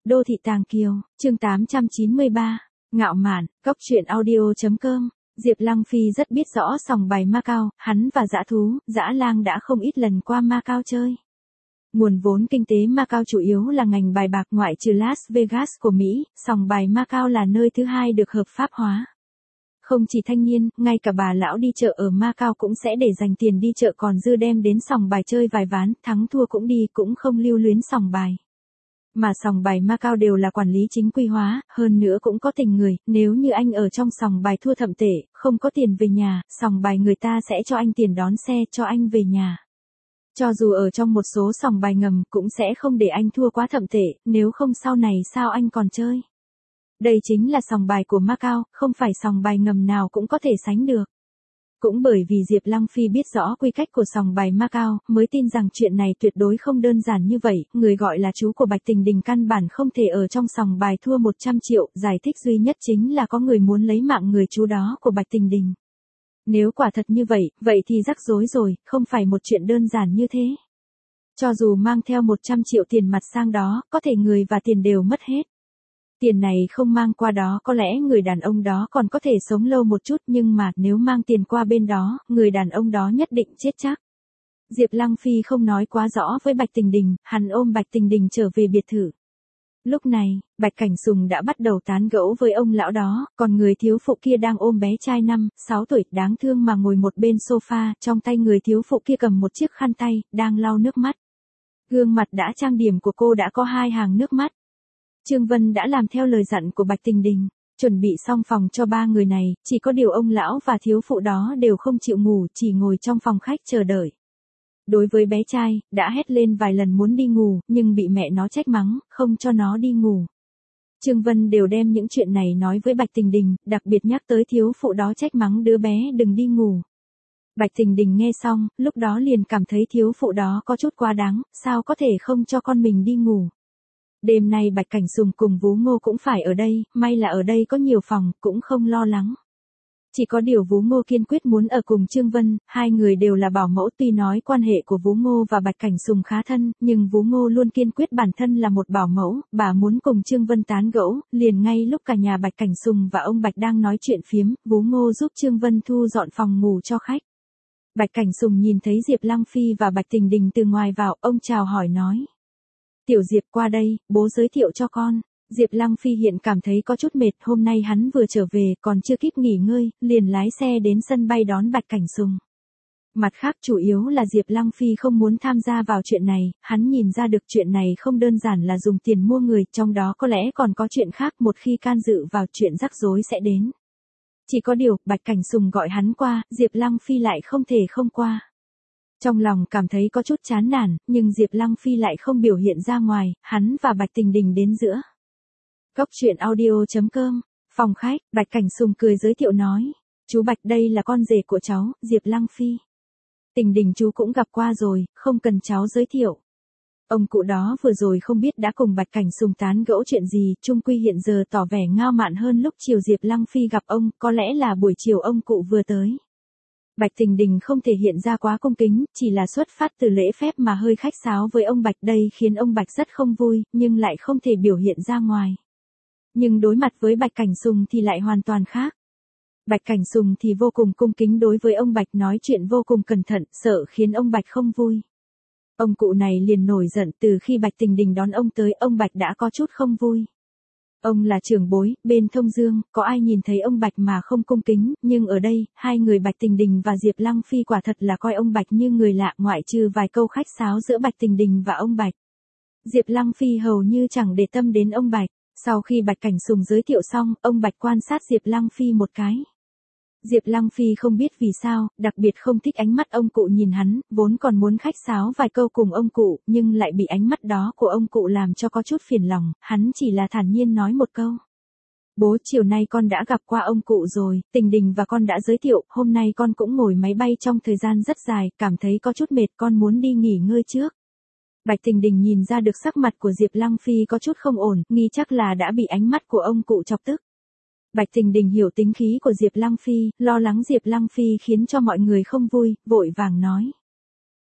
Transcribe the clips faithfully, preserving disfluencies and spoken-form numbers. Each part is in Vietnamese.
Đô thị Tàng Kiều, chương tám trăm chín mươi ba, ngạo mạn, cóc truyện audio chấm com. Diệp Lăng Phi rất biết rõ sòng bài Macau, hắn và dã thú, dã lang đã không ít lần qua Macau chơi. Nguồn vốn kinh tế Macau chủ yếu là ngành bài bạc, ngoại trừ Las Vegas của Mỹ, sòng bài Macau là nơi thứ hai được hợp pháp hóa. Không chỉ thanh niên, ngay cả bà lão đi chợ ở Macau cũng sẽ để dành tiền đi chợ, còn dư đem đến sòng bài chơi vài ván, thắng thua cũng đi, cũng không lưu luyến sòng bài. Mà sòng bài Macau đều là quản lý chính quy hóa, hơn nữa cũng có tình người, nếu như anh ở trong sòng bài thua thậm tệ, không có tiền về nhà, sòng bài người ta sẽ cho anh tiền đón xe cho anh về nhà. Cho dù ở trong một số sòng bài ngầm cũng sẽ không để anh thua quá thậm tệ, nếu không sau này sao anh còn chơi. Đây chính là sòng bài của Macau, không phải sòng bài ngầm nào cũng có thể sánh được. Cũng bởi vì Diệp Lăng Phi biết rõ quy cách của sòng bài Macau, mới tin rằng chuyện này tuyệt đối không đơn giản như vậy, người gọi là chú của Bạch Tình Đình căn bản không thể ở trong sòng bài thua một trăm triệu, giải thích duy nhất chính là có người muốn lấy mạng người chú đó của Bạch Tình Đình. Nếu quả thật như vậy, vậy thì rắc rối rồi, không phải một chuyện đơn giản như thế. Cho dù mang theo một trăm triệu tiền mặt sang đó, có thể người và tiền đều mất hết. Tiền này không mang qua đó có lẽ người đàn ông đó còn có thể sống lâu một chút, nhưng mà nếu mang tiền qua bên đó, người đàn ông đó nhất định chết chắc. Diệp Lăng Phi không nói quá rõ với Bạch Tình Đình, hắn ôm Bạch Tình Đình trở về biệt thự. Lúc này, Bạch Cảnh Sùng đã bắt đầu tán gẫu với ông lão đó, còn người thiếu phụ kia đang ôm bé trai năm, sáu tuổi đáng thương mà ngồi một bên sofa, trong tay người thiếu phụ kia cầm một chiếc khăn tay, đang lau nước mắt. Gương mặt đã trang điểm của cô đã có hai hàng nước mắt. Trương Vân đã làm theo lời dặn của Bạch Tình Đình, chuẩn bị xong phòng cho ba người này, chỉ có điều ông lão và thiếu phụ đó đều không chịu ngủ, chỉ ngồi trong phòng khách chờ đợi. Đối với bé trai, đã hét lên vài lần muốn đi ngủ, nhưng bị mẹ nó trách mắng, không cho nó đi ngủ. Trương Vân đều đem những chuyện này nói với Bạch Tình Đình, đặc biệt nhắc tới thiếu phụ đó trách mắng đứa bé đừng đi ngủ. Bạch Tình Đình nghe xong, lúc đó liền cảm thấy thiếu phụ đó có chút quá đáng, sao có thể không cho con mình đi ngủ. Đêm nay Bạch Cảnh Sùng cùng Vú Ngô cũng phải ở đây, may là ở đây có nhiều phòng, cũng không lo lắng. Chỉ có điều Vú Ngô kiên quyết muốn ở cùng Trương Vân, hai người đều là bảo mẫu, tuy nói quan hệ của Vú Ngô và Bạch Cảnh Sùng khá thân, nhưng Vú Ngô luôn kiên quyết bản thân là một bảo mẫu, bà muốn cùng Trương Vân tán gẫu, liền ngay lúc cả nhà Bạch Cảnh Sùng và ông Bạch đang nói chuyện phiếm, Vú Ngô giúp Trương Vân thu dọn phòng ngủ cho khách. Bạch Cảnh Sùng nhìn thấy Diệp Lăng Phi và Bạch Tình Đình từ ngoài vào, ông chào hỏi nói. Tiểu Diệp qua đây, bố giới thiệu cho con. Diệp Lăng Phi hiện cảm thấy có chút mệt, hôm nay hắn vừa trở về, còn chưa kịp nghỉ ngơi, liền lái xe đến sân bay đón Bạch Cảnh Sùng. Mặt khác chủ yếu là Diệp Lăng Phi không muốn tham gia vào chuyện này, hắn nhìn ra được chuyện này không đơn giản là dùng tiền mua người, trong đó có lẽ còn có chuyện khác, một khi can dự vào chuyện rắc rối sẽ đến. Chỉ có điều, Bạch Cảnh Sùng gọi hắn qua, Diệp Lăng Phi lại không thể không qua. Trong lòng cảm thấy có chút chán nản, nhưng Diệp Lăng Phi lại không biểu hiện ra ngoài, hắn và Bạch Tình Đình đến giữa. Cóc truyện audio chấm com, phòng khách, Bạch Cảnh Sùng cười giới thiệu nói, chú Bạch đây là con rể của cháu, Diệp Lăng Phi. Tình Đình chú cũng gặp qua rồi, không cần cháu giới thiệu. Ông cụ đó vừa rồi không biết đã cùng Bạch Cảnh Sùng tán gẫu chuyện gì, chung quy hiện giờ tỏ vẻ ngao mạn hơn lúc chiều Diệp Lăng Phi gặp ông, có lẽ là buổi chiều ông cụ vừa tới. Bạch Tình Đình không thể hiện ra quá cung kính, chỉ là xuất phát từ lễ phép mà hơi khách sáo với ông Bạch, đây khiến ông Bạch rất không vui, nhưng lại không thể biểu hiện ra ngoài. Nhưng đối mặt với Bạch Cảnh Sùng thì lại hoàn toàn khác. Bạch Cảnh Sùng thì vô cùng cung kính đối với ông Bạch, nói chuyện vô cùng cẩn thận, sợ khiến ông Bạch không vui. Ông cụ này liền nổi giận, từ khi Bạch Tình Đình đón ông tới, ông Bạch đã có chút không vui. Ông là trưởng bối, bên Thông Dương, có ai nhìn thấy ông Bạch mà không cung kính, nhưng ở đây, hai người Bạch Tình Đình và Diệp Lăng Phi quả thật là coi ông Bạch như người lạ, ngoại trừ vài câu khách sáo giữa Bạch Tình Đình và ông Bạch. Diệp Lăng Phi hầu như chẳng để tâm đến ông Bạch. Sau khi Bạch Cảnh Sùng giới thiệu xong, ông Bạch quan sát Diệp Lăng Phi một cái. Diệp Lăng Phi không biết vì sao, đặc biệt không thích ánh mắt ông cụ nhìn hắn, vốn còn muốn khách sáo vài câu cùng ông cụ, nhưng lại bị ánh mắt đó của ông cụ làm cho có chút phiền lòng, hắn chỉ là thản nhiên nói một câu. Bố, chiều nay con đã gặp qua ông cụ rồi, Tình Đình và con đã giới thiệu, hôm nay con cũng ngồi máy bay trong thời gian rất dài, cảm thấy có chút mệt, con muốn đi nghỉ ngơi trước. Bạch Tình Đình nhìn ra được sắc mặt của Diệp Lăng Phi có chút không ổn, nghi chắc là đã bị ánh mắt của ông cụ chọc tức. Bạch Tình Đình hiểu tính khí của Diệp Lăng Phi, lo lắng Diệp Lăng Phi khiến cho mọi người không vui, vội vàng nói.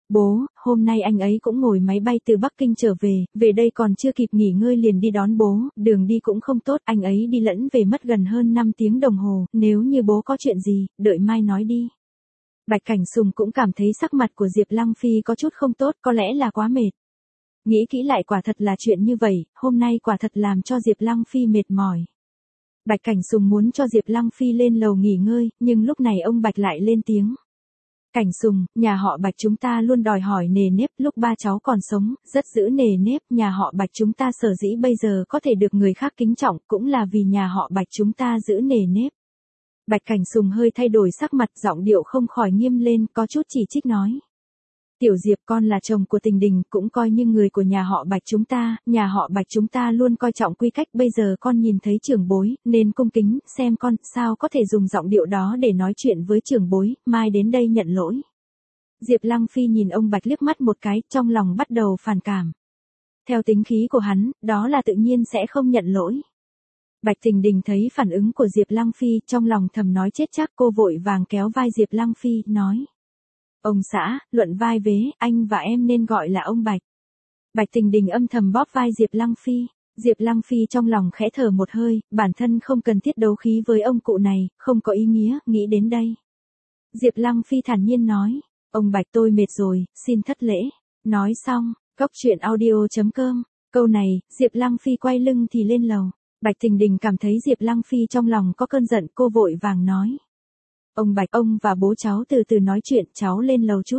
Bố, hôm nay anh ấy cũng ngồi máy bay từ Bắc Kinh trở về, về đây còn chưa kịp nghỉ ngơi liền đi đón bố, đường đi cũng không tốt, anh ấy đi lẫn về mất gần hơn năm tiếng đồng hồ, nếu như bố có chuyện gì, đợi mai nói đi. Bạch Cảnh Sùng cũng cảm thấy sắc mặt của Diệp Lăng Phi có chút không tốt, có lẽ là quá mệt. Nghĩ kỹ lại quả thật là chuyện như vậy, hôm nay quả thật làm cho Diệp Lăng Phi mệt mỏi. Bạch Cảnh Sùng muốn cho Diệp Lăng Phi lên lầu nghỉ ngơi, nhưng lúc này ông Bạch lại lên tiếng. Cảnh Sùng, nhà họ Bạch chúng ta luôn đòi hỏi nề nếp, lúc ba cháu còn sống, rất giữ nề nếp, nhà họ Bạch chúng ta sở dĩ bây giờ có thể được người khác kính trọng, cũng là vì nhà họ Bạch chúng ta giữ nề nếp. Bạch Cảnh Sùng hơi thay đổi sắc mặt, giọng điệu không khỏi nghiêm lên, có chút chỉ trích nói. Tiểu Diệp, con là chồng của Tình Đình, cũng coi như người của nhà họ Bạch chúng ta, nhà họ Bạch chúng ta luôn coi trọng quy cách, bây giờ con nhìn thấy trưởng bối, nên cung kính, xem con, sao có thể dùng giọng điệu đó để nói chuyện với trưởng bối, mai đến đây nhận lỗi. Diệp Lăng Phi nhìn ông Bạch liếc mắt một cái, trong lòng bắt đầu phản cảm. Theo tính khí của hắn, đó là tự nhiên sẽ không nhận lỗi. Bạch Tình Đình thấy phản ứng của Diệp Lăng Phi, trong lòng thầm nói chết chắc, cô vội vàng kéo vai Diệp Lăng Phi, nói. Ông xã, luận vai vế, anh và em nên gọi là ông Bạch. Bạch Tình Đình âm thầm bóp vai Diệp Lăng Phi. Diệp Lăng Phi trong lòng khẽ thở một hơi, bản thân không cần thiết đấu khí với ông cụ này, không có ý nghĩa, nghĩ đến đây. Diệp Lăng Phi thản nhiên nói, ông Bạch tôi mệt rồi, xin thất lễ. Nói xong, cốc truyện audio chấm com, câu này, Diệp Lăng Phi quay lưng thì lên lầu. Bạch Tình Đình cảm thấy Diệp Lăng Phi trong lòng có cơn giận, cô vội vàng nói. Ông Bạch, ông và bố cháu từ từ nói chuyện, cháu lên lầu chút.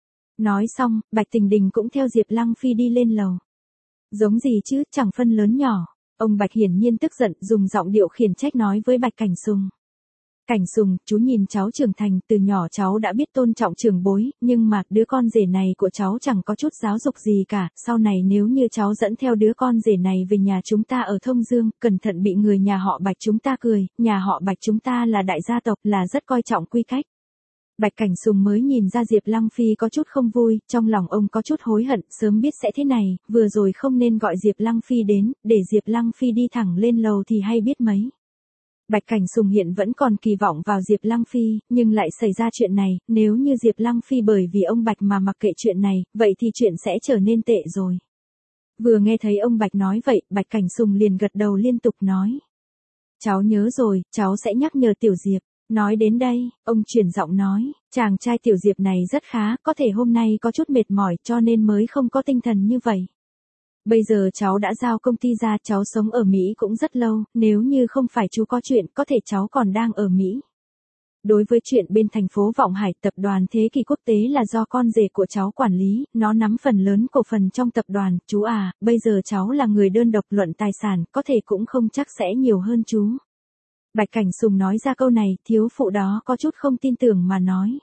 Nói xong, Bạch Tình Đình cũng theo Diệp Lăng Phi đi lên lầu. Giống gì chứ, chẳng phân lớn nhỏ. Ông Bạch hiển nhiên tức giận, dùng giọng điệu khiển trách nói với Bạch Cảnh Sùng. Cảnh Sùng, chú nhìn cháu trưởng thành, từ nhỏ cháu đã biết tôn trọng trưởng bối, nhưng mà đứa con rể này của cháu chẳng có chút giáo dục gì cả, sau này nếu như cháu dẫn theo đứa con rể này về nhà chúng ta ở Thông Dương, cẩn thận bị người nhà họ Bạch chúng ta cười, nhà họ Bạch chúng ta là đại gia tộc, là rất coi trọng quy cách. Bạch Cảnh Sùng mới nhìn ra Diệp Lăng Phi có chút không vui, trong lòng ông có chút hối hận, sớm biết sẽ thế này, vừa rồi không nên gọi Diệp Lăng Phi đến, để Diệp Lăng Phi đi thẳng lên lầu thì hay biết mấy. Bạch Cảnh Sùng hiện vẫn còn kỳ vọng vào Diệp Lăng Phi, nhưng lại xảy ra chuyện này, nếu như Diệp Lăng Phi bởi vì ông Bạch mà mặc kệ chuyện này, vậy thì chuyện sẽ trở nên tệ rồi. Vừa nghe thấy ông Bạch nói vậy, Bạch Cảnh Sùng liền gật đầu liên tục nói. Cháu nhớ rồi, cháu sẽ nhắc nhở Tiểu Diệp. Nói đến đây, ông chuyển giọng nói, chàng trai Tiểu Diệp này rất khá, có thể hôm nay có chút mệt mỏi cho nên mới không có tinh thần như vậy. Bây giờ cháu đã giao công ty ra, cháu sống ở Mỹ cũng rất lâu, nếu như không phải chú có chuyện, có thể cháu còn đang ở Mỹ. Đối với chuyện bên thành phố Vọng Hải, tập đoàn Thế Kỷ Quốc tế là do con rể của cháu quản lý, nó nắm phần lớn cổ phần trong tập đoàn, chú à, bây giờ cháu là người đơn độc, luận tài sản, có thể cũng không chắc sẽ nhiều hơn chú. Bạch Cảnh Sùng nói ra câu này, thiếu phụ đó có chút không tin tưởng mà nói.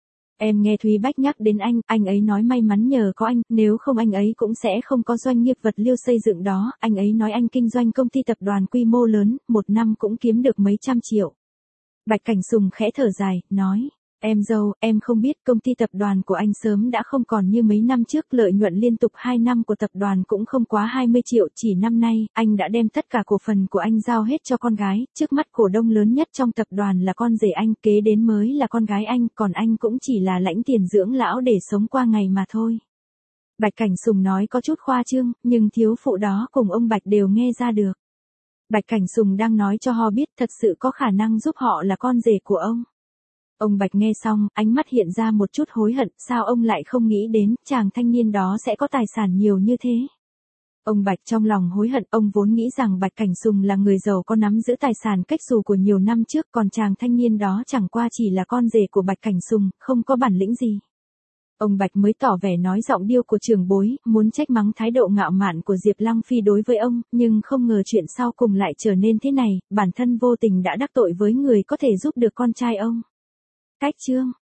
Em nghe Thúy Bách nhắc đến anh, anh ấy nói may mắn nhờ có anh, nếu không anh ấy cũng sẽ không có doanh nghiệp vật liệu xây dựng đó, anh ấy nói anh kinh doanh công ty tập đoàn quy mô lớn, một năm cũng kiếm được mấy trăm triệu. Bạch Cảnh Sùng khẽ thở dài, nói, em dâu, em không biết công ty tập đoàn của anh sớm đã không còn như mấy năm trước, lợi nhuận liên tục hai năm của tập đoàn cũng không quá hai mươi triệu, chỉ năm nay, anh đã đem tất cả cổ phần của anh giao hết cho con gái, trước mắt cổ đông lớn nhất trong tập đoàn là con rể anh, kế đến mới là con gái anh, còn anh cũng chỉ là lãnh tiền dưỡng lão để sống qua ngày mà thôi. Bạch Cảnh Sùng nói có chút khoa trương, nhưng thiếu phụ đó cùng ông Bạch đều nghe ra được. Bạch Cảnh Sùng đang nói cho họ biết thật sự có khả năng giúp họ là con rể của ông. Ông Bạch nghe xong, ánh mắt hiện ra một chút hối hận, sao ông lại không nghĩ đến, chàng thanh niên đó sẽ có tài sản nhiều như thế. Ông Bạch trong lòng hối hận, ông vốn nghĩ rằng Bạch Cảnh Sùng là người giàu có nắm giữ tài sản cách xù của nhiều năm trước, còn chàng thanh niên đó chẳng qua chỉ là con rể của Bạch Cảnh Sùng, không có bản lĩnh gì. Ông Bạch mới tỏ vẻ nói giọng điêu của trưởng bối, muốn trách mắng thái độ ngạo mạn của Diệp Lăng Phi đối với ông, nhưng không ngờ chuyện sau cùng lại trở nên thế này, bản thân vô tình đã đắc tội với người có thể giúp được con trai ông. Cách chương